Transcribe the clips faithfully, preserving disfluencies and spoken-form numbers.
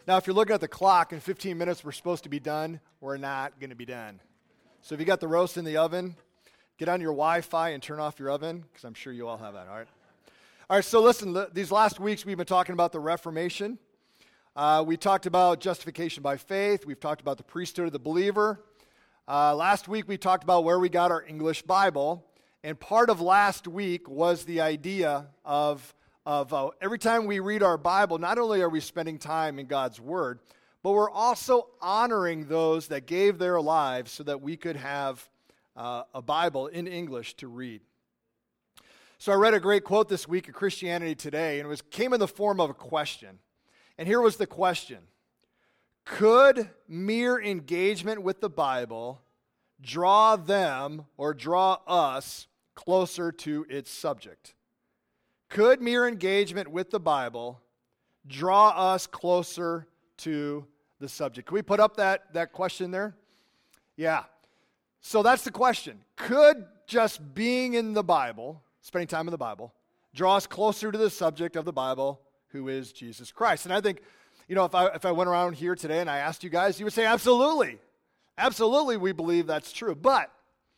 Now, if you're looking at the clock, in fifteen minutes we're supposed to be done. We're not going to be done. So if you got the roast in the oven, get on your Wi-Fi and turn off your oven, because I'm sure you all have that, all right? All right, so listen, these last weeks we've been talking about the Reformation. Uh, we talked about justification by faith. We've talked about the priesthood of the believer. Uh, last week we talked about where we got our English Bible. And part of last week was the idea of, of uh, every time we read our Bible, not only are we spending time in God's Word, but we're also honoring those that gave their lives so that we could have uh, a Bible in English to read. So I read a great quote this week at Christianity Today, and it was came in the form of a question. And here was the question. Could mere engagement with the Bible draw them or draw us closer to its subject? Could mere engagement with the Bible draw us closer to the subject? Can we put up that, that question there? Yeah. So that's the question. Could just being in the Bible, spending time in the Bible, draw us closer to the subject of the Bible, who is Jesus Christ? And I think, you know, if I if I went around here today and I asked you guys, you would say, absolutely. Absolutely, we believe that's true. But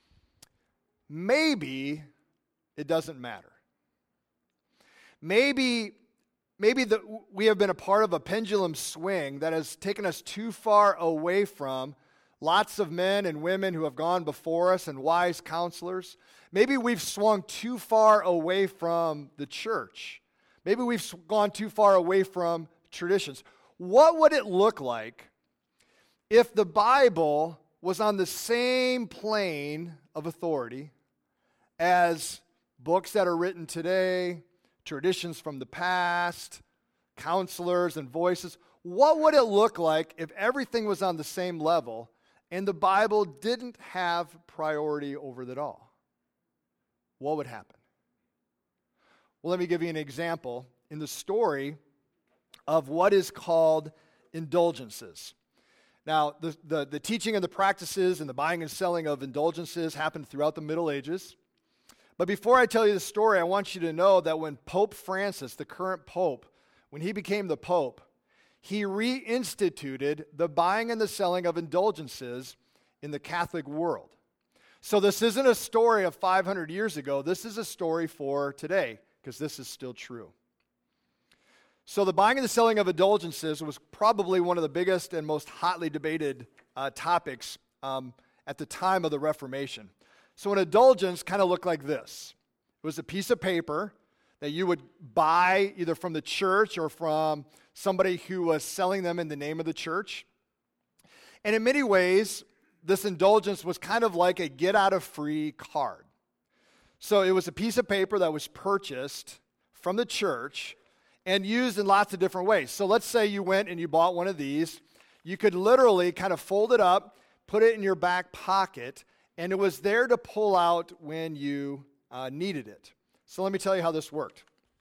maybe it doesn't matter. Maybe, maybe the, we have been a part of a pendulum swing that has taken us too far away from lots of men and women who have gone before us and wise counselors. Maybe we've swung too far away from the church. Maybe we've gone too far away from traditions. What would it look like if the Bible was on the same plane of authority as books that are written today, traditions from the past, counselors and voices? What would it look like if everything was on the same level and the Bible didn't have priority over it all? What would happen? Well, let me give you an example in the story of what is called indulgences. Now, the, the, the teaching and the practices and the buying and selling of indulgences happened throughout the Middle Ages. But before I tell you the story, I want you to know that when Pope Francis, the current pope, when he became the pope, he reinstituted the buying and the selling of indulgences in the Catholic world. So this isn't a story of five hundred years ago. This is a story for today, because this is still true. So the buying and the selling of indulgences was probably one of the biggest and most hotly debated uh, topics um, at the time of the Reformation. So an indulgence kind of looked like this. It was a piece of paper that you would buy either from the church or from somebody who was selling them in the name of the church. And in many ways, this indulgence was kind of like a get-out-of-free card. So it was a piece of paper that was purchased from the church and used in lots of different ways. So let's say you went and you bought one of these. You could literally kind of fold it up, put it in your back pocket, and it was there to pull out when you uh, needed it. So let me tell you how this worked.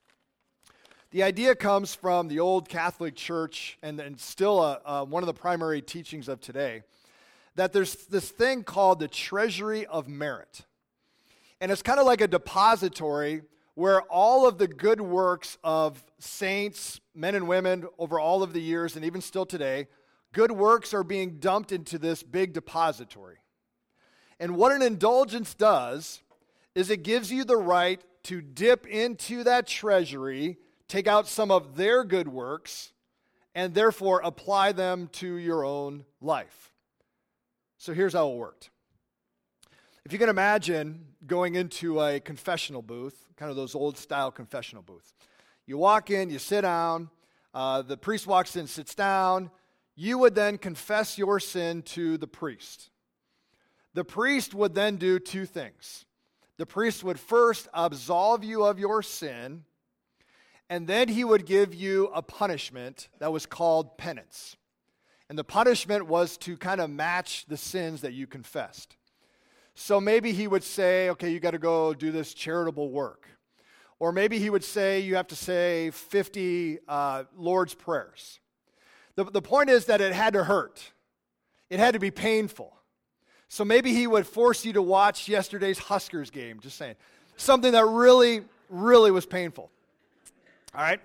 The idea comes from the old Catholic Church, and, and still a, uh, one of the primary teachings of today, that there's this thing called the treasury of merit. And it's kind of like a depository where all of the good works of saints, men and women over all of the years, and even still today, good works are being dumped into this big depository. And what an indulgence does is it gives you the right to dip into that treasury, take out some of their good works, and therefore apply them to your own life. So here's how it worked. If you can imagine going into a confessional booth, kind of those old-style confessional booths. You walk in, you sit down, uh, the priest walks in, sits down. You would then confess your sin to the priest. The priest would then do two things. The priest would first absolve you of your sin, and then he would give you a punishment that was called penance. And the punishment was to kind of match the sins that you confessed. So maybe he would say, okay, you got to go do this charitable work. Or maybe he would say you have to say fifty uh, Lord's Prayers. The, the point is that it had to hurt. It had to be painful. So maybe he would force you to watch yesterday's Huskers game, just saying. Something that really, really was painful. All right?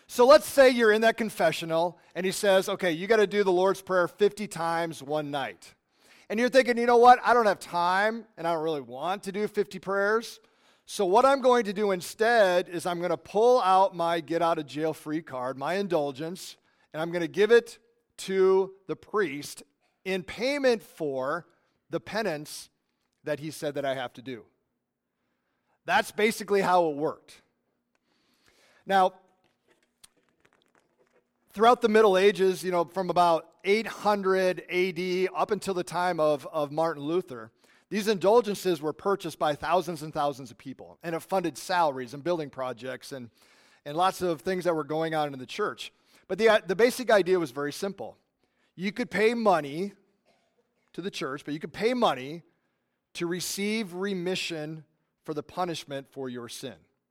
So let's say you're in that confessional, and he says, okay, you got to do the Lord's Prayer fifty times one night. And you're thinking, you know what, I don't have time, and I don't really want to do fifty prayers. So what I'm going to do instead is I'm going to pull out my get-out-of-jail-free card, my indulgence, and I'm going to give it to the priest in payment for the penance that he said that I have to do. That's basically how it worked. Now, throughout the Middle Ages, you know, from about eight hundred A D up until the time of, of Martin Luther, these indulgences were purchased by thousands and thousands of people, and it funded salaries and building projects and, and lots of things that were going on in the church. But the, the basic idea was very simple. You could pay money to the church, but you could pay money to receive remission for the punishment for your sin.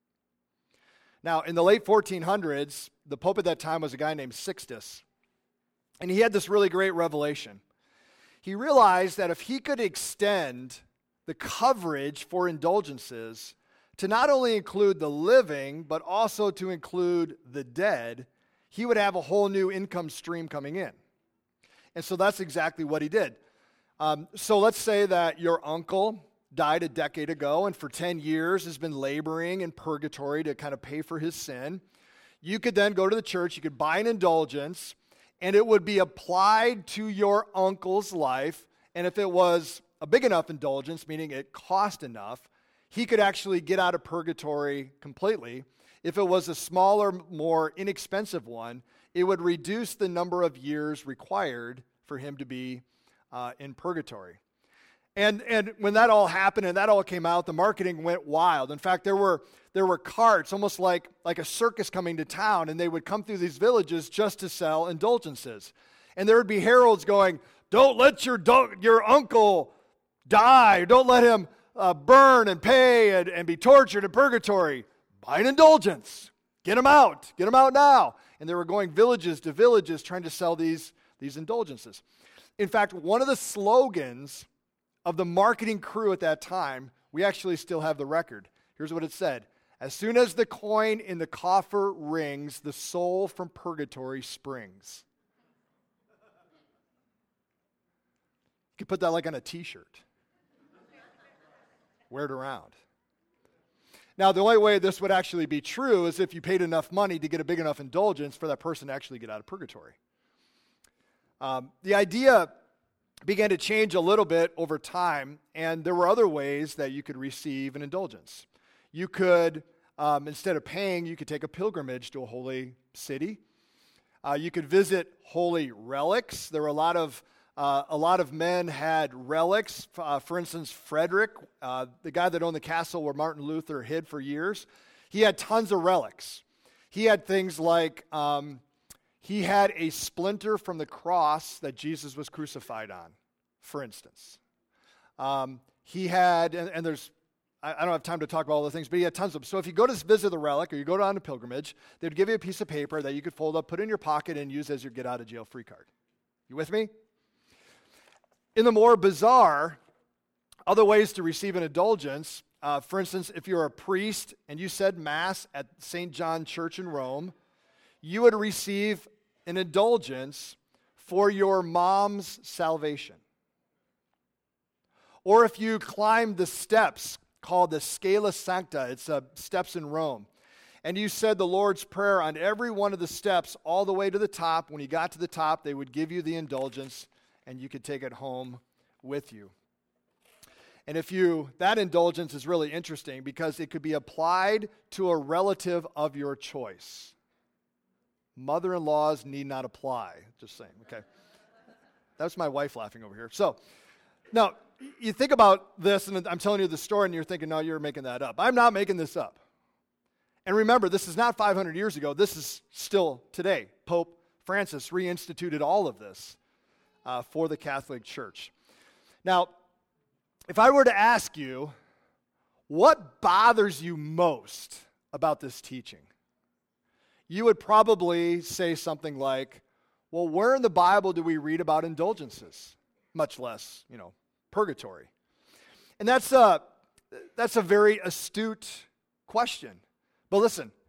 Now, in the late fourteen hundreds, the pope at that time was a guy named Sixtus, and he had this really great revelation. He realized that if he could extend the coverage for indulgences to not only include the living, but also to include the dead, he would have a whole new income stream coming in. And so that's exactly what he did. Um, so let's say that your uncle died a decade ago and for ten years has been laboring in purgatory to kind of pay for his sin. You could then go to the church, you could buy an indulgence, and it would be applied to your uncle's life. And if it was a big enough indulgence, meaning it cost enough, he could actually get out of purgatory completely. If it was a smaller, more inexpensive one, it would reduce the number of years required for him to be uh, in purgatory. And and when that all happened and that all came out, the marketing went wild. In fact, there were there were carts, almost like, like a circus coming to town, and they would come through these villages just to sell indulgences. And there would be heralds going, don't let your do- your uncle die. Don't let him uh, burn and pay and, and be tortured in purgatory. Buy an indulgence. Get him out. Get him out now. And they were going villages to villages trying to sell these, these indulgences. In fact, one of the slogans of the marketing crew at that time, we actually still have the record. Here's what it said. As soon as the coin in the coffer rings, the soul from purgatory springs. You could put that like on a t-shirt. Wear it around. Now, the only way this would actually be true is if you paid enough money to get a big enough indulgence for that person to actually get out of purgatory. Um, the idea began to change a little bit over time, and there were other ways that you could receive an indulgence. You could, um, instead of paying, you could take a pilgrimage to a holy city. Uh, you could visit holy relics. There were a lot of uh, a lot of men had relics. Uh, for instance, Frederick, uh, the guy that owned the castle where Martin Luther hid for years, he had tons of relics. He had things like um, he had a splinter from the cross that Jesus was crucified on, for instance. Um, he had, and, and there's, I, I don't have time to talk about all the things, but he had tons of them. So if you go to visit the relic or you go on a pilgrimage, they'd give you a piece of paper that you could fold up, put in your pocket, and use as your get-out-of-jail-free card. You with me? In the more bizarre, other ways to receive an indulgence, uh, for instance, if you're a priest and you said Mass at Saint John Church in Rome, you would receive an indulgence for your mom's salvation. Or if you climbed the steps called the Scala Sancta, it's uh, steps in Rome, and you said the Lord's Prayer on every one of the steps all the way to the top, when you got to the top, they would give you the indulgence and you could take it home with you. And if you, that indulgence is really interesting because it could be applied to a relative of your choice. Mother-in-laws need not apply, just saying, okay? That's my wife laughing over here. So, now, you think about this, and I'm telling you the story, and you're thinking, no, you're making that up. I'm not making this up. And remember, this is not five hundred years ago. This is still today. Pope Francis reinstituted all of this uh, for the Catholic Church. Now, if I were to ask you, what bothers you most about this teaching? You would probably say something like, well, where in the Bible do we read about indulgences? Much less, you know, purgatory. And that's a, that's a very astute question. But listen,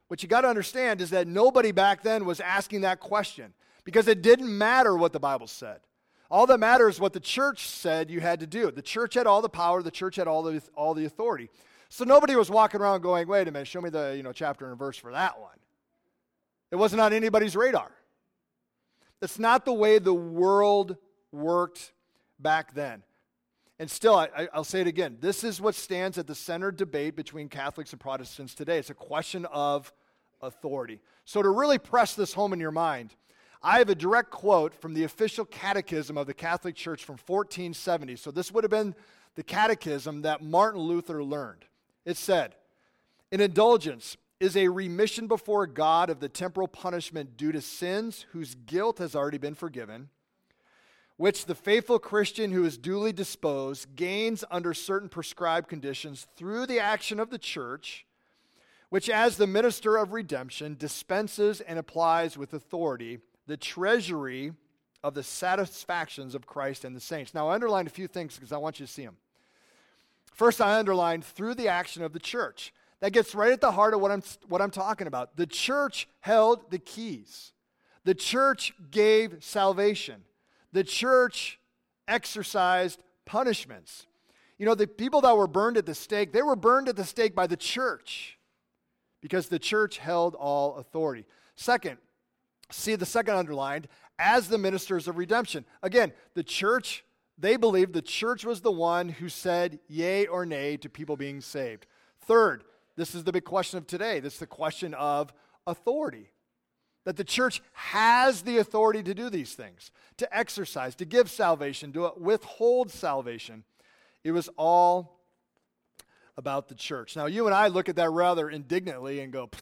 what you got to understand is that nobody back then was asking that question because it didn't matter what the Bible said. All that matters is what the church said you had to do. The church had all the power. The church had all the, all the authority. So nobody was walking around going, wait a minute, show me the you know, chapter and verse for that one. It wasn't on anybody's radar. That's not the way the world worked back then. And still, I, I'll say it again. This is what stands at the center debate between Catholics and Protestants today. It's a question of authority. So to really press this home in your mind, I have a direct quote from the official catechism of the Catholic Church from fourteen seventy. So this would have been the catechism that Martin Luther learned. It said, "An indulgence is a remission before God of the temporal punishment due to sins whose guilt has already been forgiven, which the faithful Christian who is duly disposed gains under certain prescribed conditions through the action of the church, which as the minister of redemption dispenses and applies with authority the treasury of the satisfactions of Christ and the saints." Now, I underlined a few things because I want you to see them. First, I underlined through the action of the church. That gets right at the heart of what I'm, what I'm talking about. The church held the keys. The church gave salvation. The church exercised punishments. You know, the people that were burned at the stake, they were burned at the stake by the church because the church held all authority. Second, see the second underlined, as the ministers of redemption. Again, the church, they believed the church was the one who said yea or nay to people being saved. Third, this is the big question of today. This is the question of authority. That the church has the authority to do these things, to exercise, to give salvation, to withhold salvation. It was all about the church. Now, you and I look at that rather indignantly and go,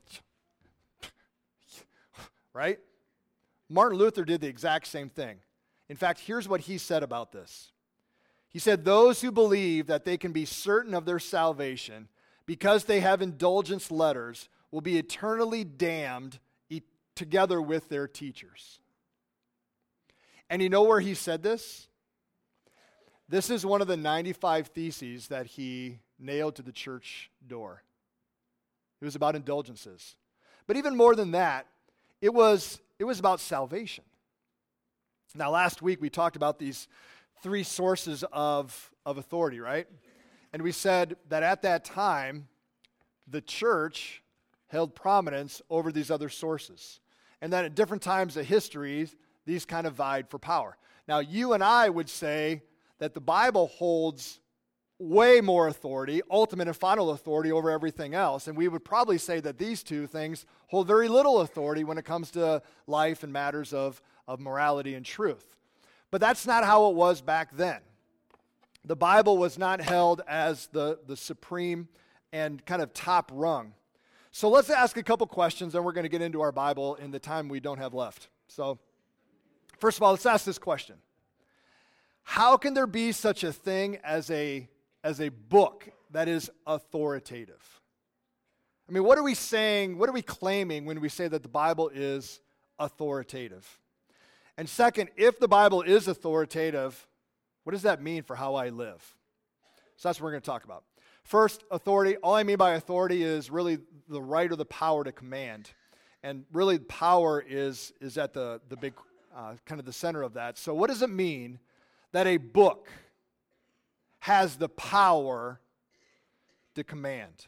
right? Martin Luther did the exact same thing. In fact, here's what he said about this. He said, "Those who believe that they can be certain of their salvation because they have indulgence letters will be eternally damned together with their teachers." And you know where he said this? This is one of the ninety-five theses that he nailed to the church door. It was about indulgences. But even more than that, it was, it was about salvation. Now, last week we talked about these three sources of, of authority, right? And we said that at that time, the church held prominence over these other sources. And that at different times of history, these kind of vied for power. Now, you and I would say that the Bible holds way more authority, ultimate and final authority over everything else. And we would probably say that these two things hold very little authority when it comes to life and matters of, of morality and truth. But that's not how it was back then. The Bible was not held as the, the supreme and kind of top rung. So let's ask a couple questions, and we're going to get into our Bible in the time we don't have left. So, first of all, let's ask this question. How can there be such a thing as a, as a book that is authoritative? I mean, what are we saying, what are we claiming when we say that the Bible is authoritative? And second, if the Bible is authoritative, what does that mean for how I live? So that's what we're going to talk about. First, authority. All I mean by authority is really the right or the power to command. And really power is, is at the, the big, uh, kind of the center of that. So what does it mean that a book has the power to command?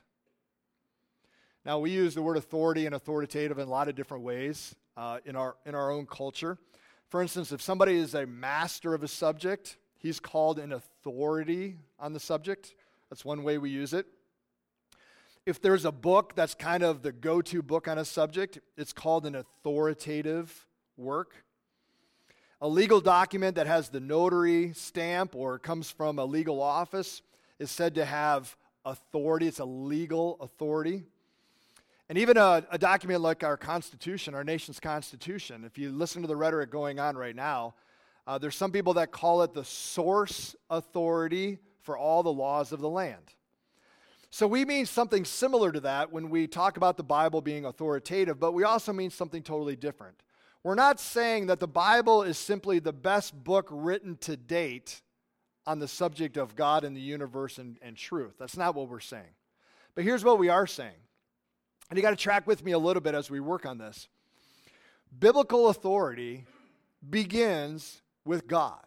Now, we use the word authority and authoritative in a lot of different ways uh, in our in our own culture. For instance, if somebody is a master of a subject, he's called an authority on the subject. That's one way we use it. If there's a book that's kind of the go-to book on a subject, it's called an authoritative work. A legal document that has the notary stamp or comes from a legal office is said to have authority. It's a legal authority. And even a, a document like our Constitution, our nation's Constitution, if you listen to the rhetoric going on right now, uh, there's some people that call it the source authority for all the laws of the land. So we mean something similar to that when we talk about the Bible being authoritative, but we also mean something totally different. We're not saying that the Bible is simply the best book written to date on the subject of God and the universe and, and truth. That's not what we're saying. But here's what we are saying. And you got to track with me a little bit as we work on this. Biblical authority begins with God.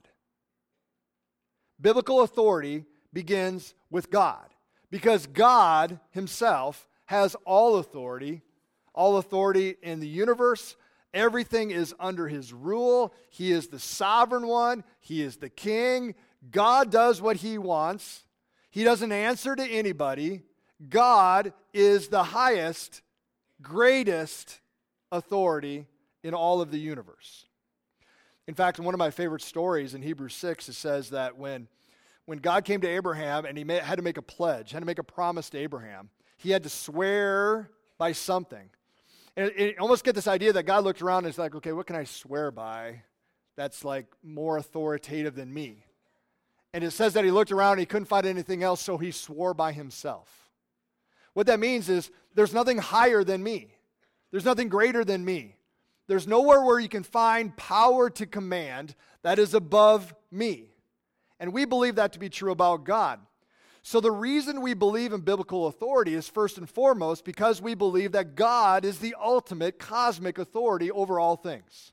Biblical authority begins with God because God himself has all authority, all authority in the universe. Everything is under his rule. He is the sovereign one. He is the king. God does what he wants. He doesn't answer to anybody. God is the highest, greatest authority in all of the universe. In fact, in one of my favorite stories in Hebrews six, it says that when, when God came to Abraham and he made, had to make a pledge, had to make a promise to Abraham, he had to swear by something. And it, it almost get this idea that God looked around and is like, okay, what can I swear by that's like more authoritative than me? And it says that he looked around and he couldn't find anything else, so he swore by himself. What that means is there's nothing higher than me. There's nothing greater than me. There's nowhere where you can find power to command that is above me. And we believe that to be true about God. So the reason we believe in biblical authority is first and foremost because we believe that God is the ultimate cosmic authority over all things.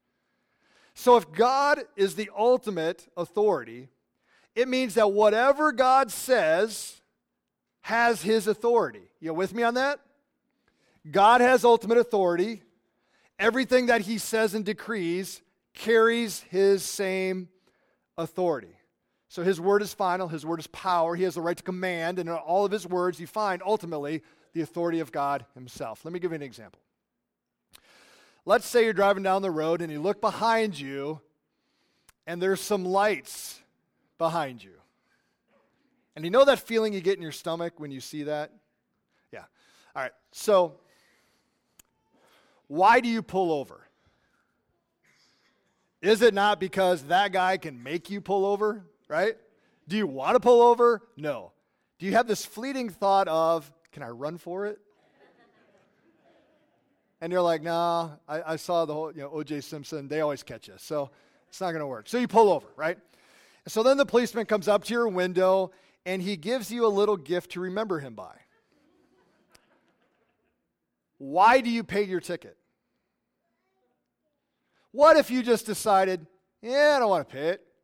So if God is the ultimate authority, it means that whatever God says has his authority. You with me on that? God has ultimate authority. Everything that he says and decrees carries his same authority. So his word is final. His word is power. He has the right to command. And in all of his words, you find ultimately the authority of God himself. Let me give you an example. Let's say you're driving down the road and you look behind you and there's some lights behind you. And you know that feeling you get in your stomach when you see that? Yeah. All right. So why do you pull over? Is it not because that guy can make you pull over, right? Do you want to pull over? No. Do you have this fleeting thought of, can I run for it? And you're like, nah, I, I saw the whole, you know, O J Simpson, they always catch us, so it's not going to work. So you pull over, right? So then the policeman comes up to your window and he gives you a little gift to remember him by. Why do you pay your ticket? What if you just decided, yeah, I don't want to pay it?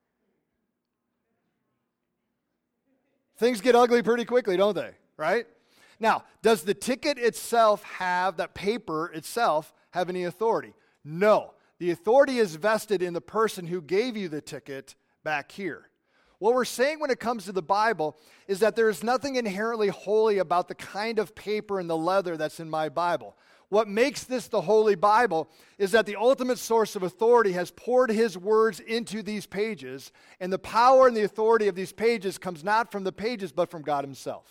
Things get ugly pretty quickly, don't they? Right? Now, does the ticket itself have, that paper itself, have any authority? No. The authority is vested in the person who gave you the ticket back here. What we're saying when it comes to the Bible is that there is nothing inherently holy about the kind of paper and the leather that's in my Bible. What makes this the Holy Bible is that the ultimate source of authority has poured his words into these pages, and the power and the authority of these pages comes not from the pages, but from God himself.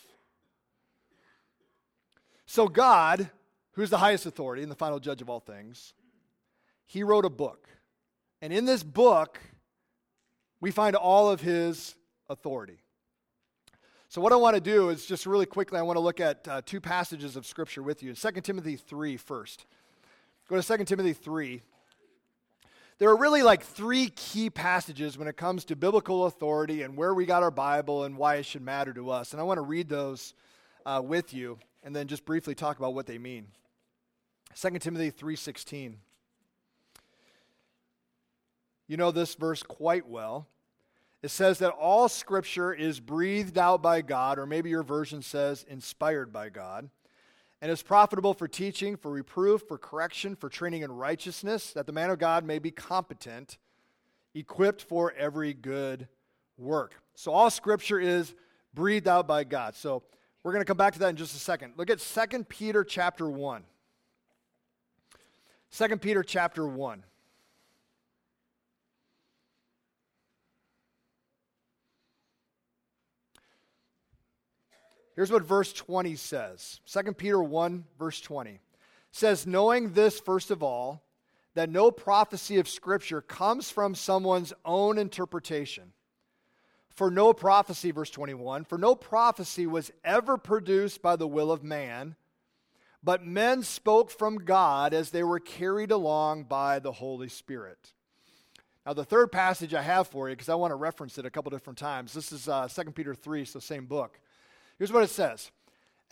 So God, who's the highest authority and the final judge of all things, he wrote a book. And in this book, we find all of his authority. So what I want to do is just really quickly, I want to look at uh, two passages of Scripture with you. Second Timothy three first. Go to Second Timothy three. There are really like three key passages when it comes to biblical authority and where we got our Bible and why it should matter to us. And I want to read those uh, with you and then just briefly talk about what they mean. Second Timothy three sixteen. You know this verse quite well. It says that all Scripture is breathed out by God, or maybe your version says inspired by God, and is profitable for teaching, for reproof, for correction, for training in righteousness, that the man of God may be competent, equipped for every good work. So all Scripture is breathed out by God. So we're going to come back to that in just a second. Look at Second Peter chapter one. Second Peter chapter one. Here's what verse twenty says. Second Peter one, verse twenty. It says, knowing this, first of all, that no prophecy of Scripture comes from someone's own interpretation. For no prophecy, verse twenty-one, for no prophecy was ever produced by the will of man, but men spoke from God as they were carried along by the Holy Spirit. Now, the third passage I have for you, because I want to reference it a couple different times. This is uh, Second Peter three, so same book. Here's what it says.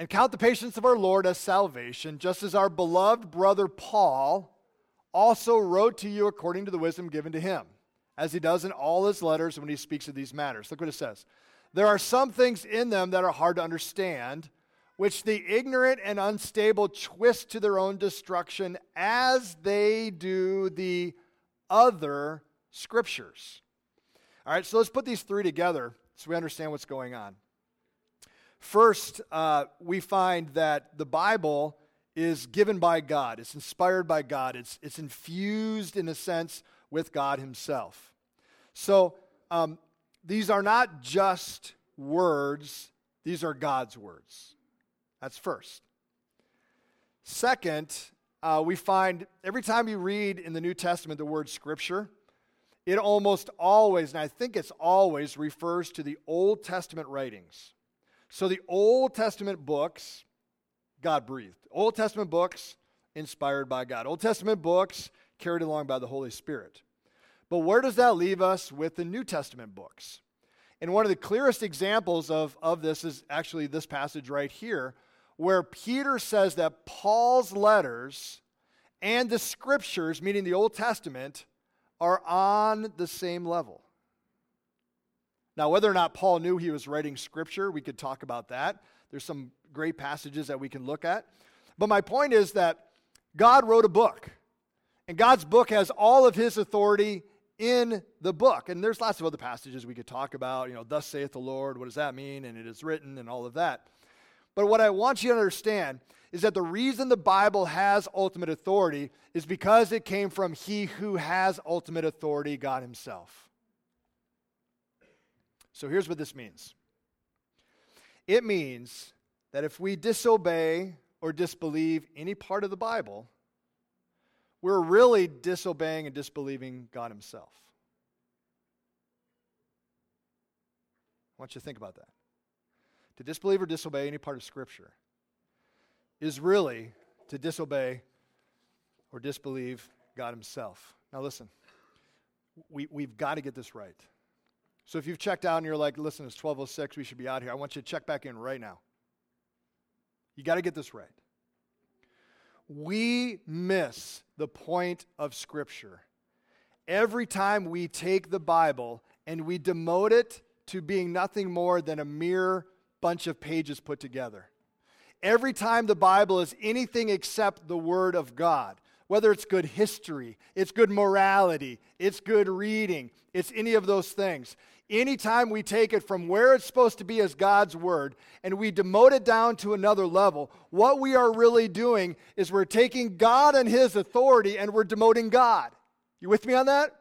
and count the patience of our Lord as salvation, just as our beloved brother Paul also wrote to you according to the wisdom given to him, as he does in all his letters when he speaks of these matters. Look what it says. There are some things in them that are hard to understand, which the ignorant and unstable twist to their own destruction, as they do the other scriptures. All right, so let's put these three together so we understand what's going on. First, uh, we find that the Bible is given by God. It's inspired by God. It's, it's infused, in a sense, with God himself. So um, these are not just words. These are God's words. That's first. Second, uh, we find every time you read in the New Testament the word Scripture, it almost always, and I think it's always, refers to the Old Testament writings. So the Old Testament books, God breathed. Old Testament books, inspired by God. Old Testament books, carried along by the Holy Spirit. But where does that leave us with the New Testament books? And one of the clearest examples of, of this is actually this passage right here, where Peter says that Paul's letters and the Scriptures, meaning the Old Testament, are on the same level. Now, whether or not Paul knew he was writing Scripture, we could talk about that. There's some great passages that we can look at. But my point is that God wrote a book, and God's book has all of his authority in the book. And there's lots of other passages we could talk about, you know, thus saith the Lord, what does that mean? And it is written and all of that. But what I want you to understand is that the reason the Bible has ultimate authority is because it came from he who has ultimate authority, God himself. So here's what this means. It means that if we disobey or disbelieve any part of the Bible, we're really disobeying and disbelieving God himself. I want you to think about that. To disbelieve or disobey any part of Scripture is really to disobey or disbelieve God himself. Now listen, we, we've got to get this right. So if you've checked out and you're like, listen, it's twelve oh six, we should be out here, I want you to check back in right now. You got to get this right. We miss the point of Scripture every time we take the Bible and we demote it to being nothing more than a mere bunch of pages put together. Every time the Bible is anything except the Word of God, whether it's good history, it's good morality, it's good reading, it's any of those things. Anytime we take it from where it's supposed to be as God's Word and we demote it down to another level, what we are really doing is we're taking God and his authority and we're demoting God. You with me on that?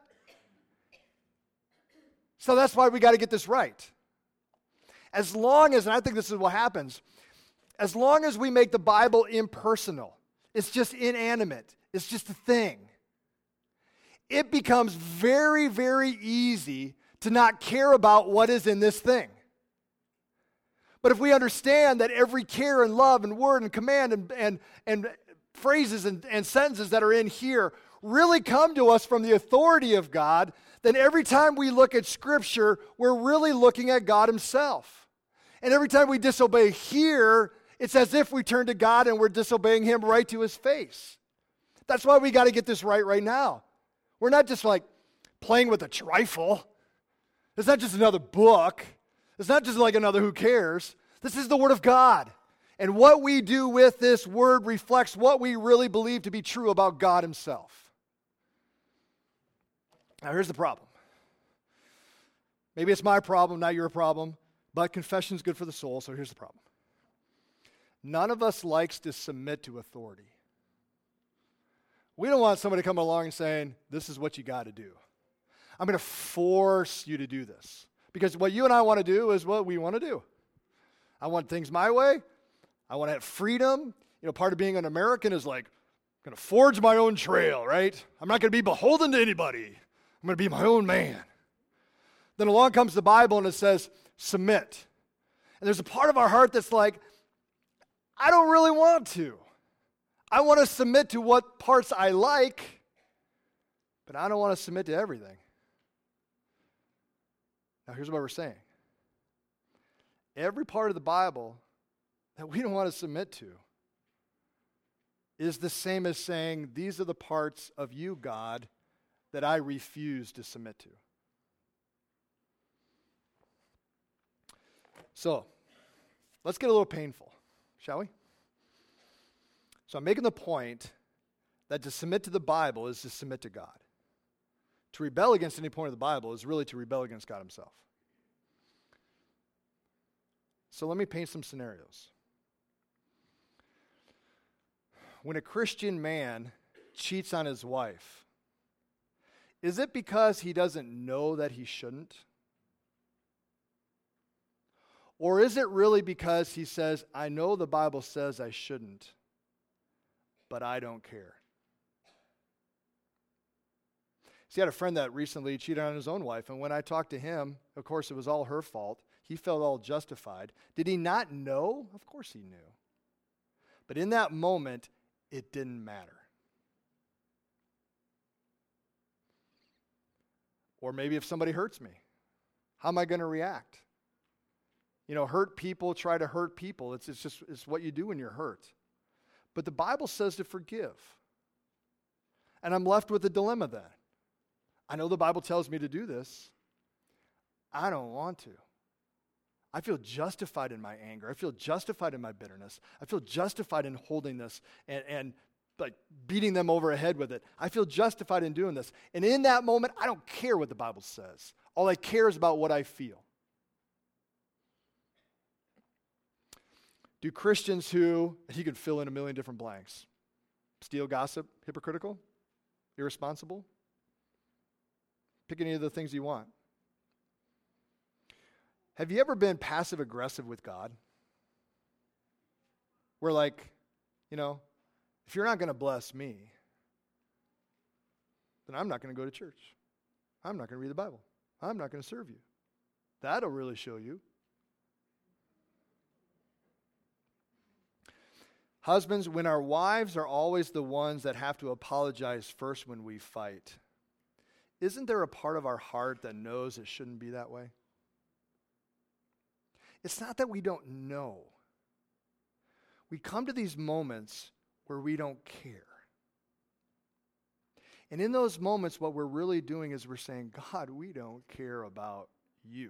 So that's why we got to get this right. As long as, and I think this is what happens, as long as we make the Bible impersonal, it's just inanimate, it's just a thing, it becomes very, very easy to not care about what is in this thing. But if we understand that every care and love and word and command and, and, and phrases and, and sentences that are in here really come to us from the authority of God, then every time we look at Scripture, we're really looking at God himself. And every time we disobey here, it's as if we turn to God and we're disobeying him right to his face. That's why we got to get this right right now. We're not just like playing with a trifle. It's not just another book. It's not just like another who cares. This is the Word of God. And what we do with this Word reflects what we really believe to be true about God himself. Now here's the problem. Maybe it's my problem, not your problem. But confession is good for the soul, so here's the problem. None of us likes to submit to authority. We don't want somebody coming along and saying, this is what you got to do. I'm going to force you to do this. Because what you and I want to do is what we want to do. I want things my way. I want to have freedom. You know, part of being an American is like, I'm going to forge my own trail, right? I'm not going to be beholden to anybody. I'm going to be my own man. Then along comes the Bible and it says, submit. And there's a part of our heart that's like, I don't really want to. I want to submit to what parts I like, but I don't want to submit to everything. Now here's what we're saying. Every part of the Bible that we don't want to submit to is the same as saying, these are the parts of you, God, that I refuse to submit to. So, let's get a little painful, shall we? So I'm making the point that to submit to the Bible is to submit to God. To rebel against any point of the Bible is really to rebel against God himself. So let me paint some scenarios. When a Christian man cheats on his wife, is it because he doesn't know that he shouldn't? Or is it really because he says, I know the Bible says I shouldn't, but I don't care? See, I had a friend that recently cheated on his own wife, and when I talked to him, of course, it was all her fault. He felt all justified. Did he not know? Of course he knew. But in that moment, it didn't matter. Or maybe if somebody hurts me, how am I going to react? You know, hurt people try to hurt people. It's, it's just it's what you do when you're hurt. But the Bible says to forgive. And I'm left with a dilemma then. I know the Bible tells me to do this. I don't want to. I feel justified in my anger. I feel justified in my bitterness. I feel justified in holding this and, and like beating them over the head with it. I feel justified in doing this. And in that moment, I don't care what the Bible says. All I care is about what I feel. Do Christians who, he could fill in a million different blanks, steal, gossip, hypocritical, irresponsible? Pick any of the things you want. Have you ever been passive aggressive with God? Where like, you know, if you're not going to bless me, then I'm not going to go to church. I'm not going to read the Bible. I'm not going to serve you. That'll really show you. Husbands, when our wives are always the ones that have to apologize first when we fight, isn't there a part of our heart that knows it shouldn't be that way? It's not that we don't know. We come to these moments where we don't care. And in those moments, what we're really doing is we're saying, God, we don't care about you.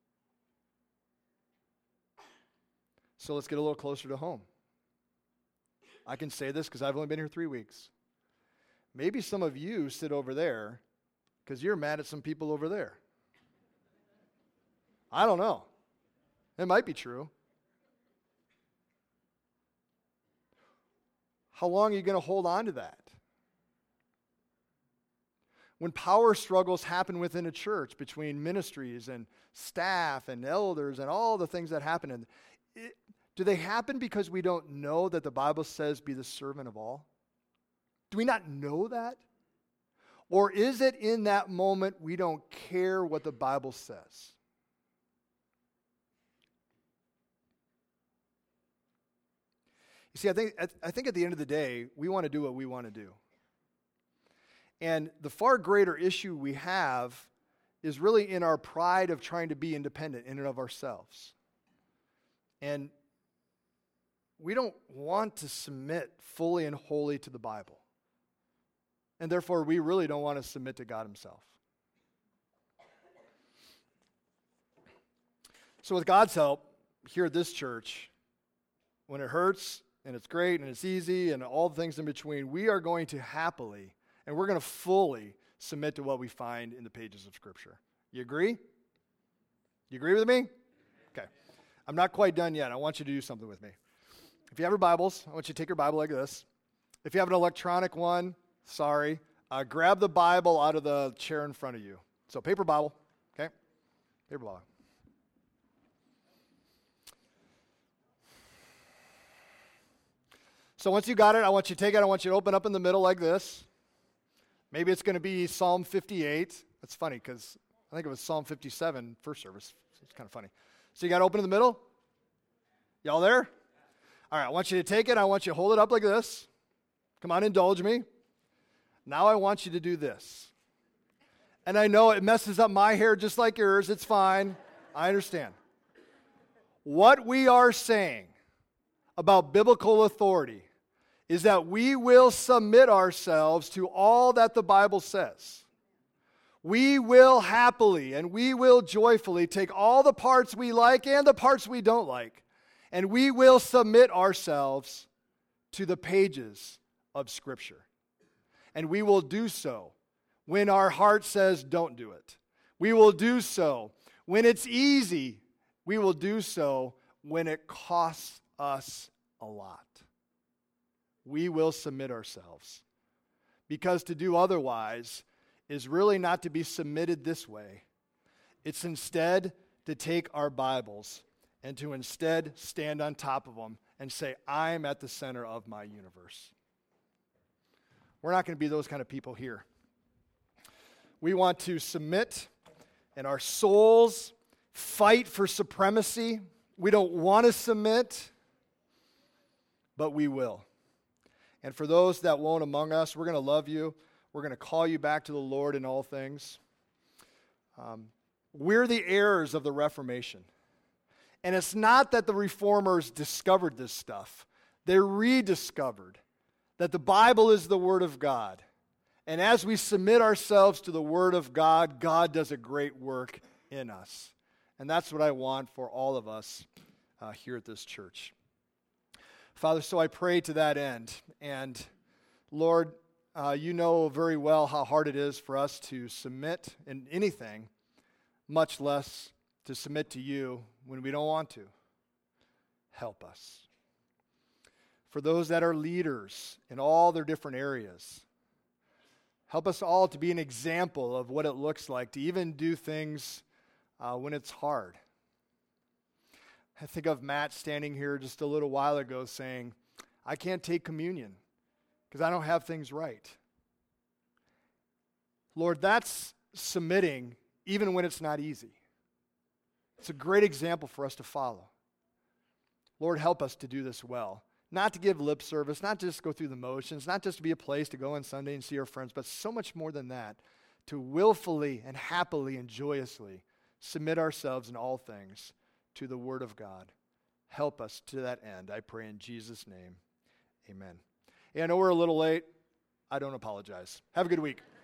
So let's get a little closer to home. I can say this because I've only been here three weeks. Maybe some of you sit over there because you're mad at some people over there. I don't know. It might be true. How long are you going to hold on to that? When power struggles happen within a church between ministries and staff and elders and all the things that happen, and it, do they happen because we don't know that the Bible says be the servant of all? Do we not know that? Or is it in that moment we don't care what the Bible says? You see, I think, I think at the end of the day, we want to do what we want to do. And the far greater issue we have is really in our pride of trying to be independent in and of ourselves. And we don't want to submit fully and wholly to the Bible. And therefore, we really don't want to submit to God himself. So with God's help, here at this church, when it hurts, and it's great, and it's easy, and all the things in between, we are going to happily, and we're going to fully submit to what we find in the pages of Scripture. You agree? You agree with me? Okay. I'm not quite done yet. I want you to do something with me. If you have your Bibles, I want you to take your Bible like this. If you have an electronic one, sorry, uh, grab the Bible out of the chair in front of you. So paper Bible, okay? Paper Bible. So once you got it, I want you to take it, I want you to open up in the middle like this. Maybe it's going to be Psalm fifty-eight. That's funny because I think it was Psalm fifty-seven, first service. So it's kind of funny. So you got to open in the middle? Y'all there? All right, I want you to take it. I want you to hold it up like this. Come on, indulge me. Now I want you to do this. And I know it messes up my hair just like yours. It's fine. I understand. What we are saying, about biblical authority is that we will submit ourselves to all that the Bible says. We will happily and we will joyfully take all the parts we like and the parts we don't like, and we will submit ourselves to the pages of Scripture. And we will do so when our heart says don't do it. We will do so when it's easy. We will do so when it costs us a lot. We will submit ourselves, because to do otherwise is really not to be submitted this way. It's instead to take our Bibles and to instead stand on top of them and say, I'm at the center of my universe. We're not going to be those kind of people here. We want to submit, and our souls fight for supremacy. We don't want to submit, but we will. And for those that won't among us, we're going to love you. We're going to call you back to the Lord in all things. Um, we're the heirs of the Reformation. And it's not that the Reformers discovered this stuff. They rediscovered that the Bible is the Word of God. And as we submit ourselves to the Word of God, God does a great work in us. And that's what I want for all of us uh, here at this church. Father, so I pray to that end. And Lord, uh, you know very well how hard it is for us to submit in anything, much less to submit to you when we don't want to. Help us. For those that are leaders in all their different areas, help us all to be an example of what it looks like to even do things uh, when it's hard. I think of Matt standing here just a little while ago saying, I can't take communion because I don't have things right. Lord, that's submitting even when it's not easy. It's a great example for us to follow. Lord, help us to do this well. Not to give lip service, not just go through the motions, not just to be a place to go on Sunday and see our friends, but so much more than that, to willfully and happily and joyously submit ourselves in all things to the Word of God. Help us to that end, I pray in Jesus' name. Amen. Hey, I know we're a little late. I don't apologize. Have a good week.